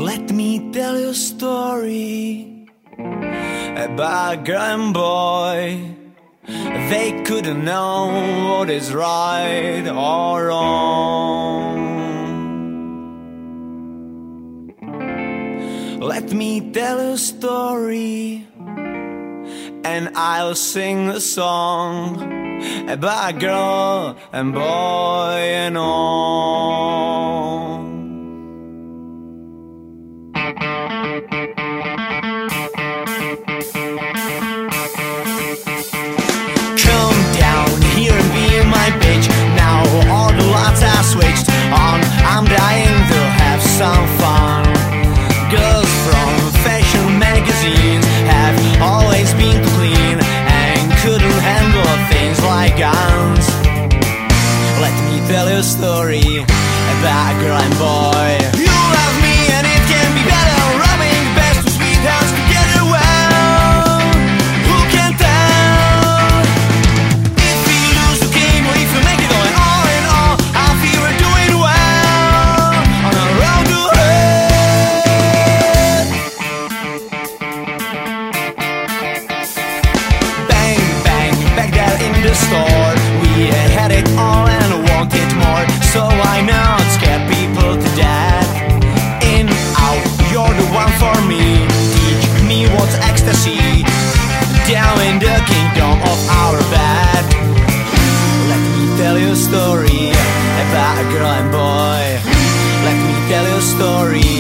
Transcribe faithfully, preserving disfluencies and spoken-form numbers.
Let me tell you a story about a girl and boy. They couldn't know what is right or wrong. Let me tell you a story, and I'll sing a song about a girl and boy and all. Come down here and be my bitch. Now all the lights are switched on. I'm dying to have some fun. Girls from fashion magazines have always been clean and couldn't handle things like guns. Let me tell you a story about a girl and boy. You love me and it can be better. Rubbing best to sweet hands together well. Who can tell if we lose the game or if we make it all? And all in all, I feel we're doing well on our road to hell. Bang, bang, back there in the store, we had it all and wanted more. So why not scare people to death? In, out, you're the one for me. Teach me what's ecstasy down in the kingdom of our bed. Let me tell you a story about a girl and boy. Let me tell you a story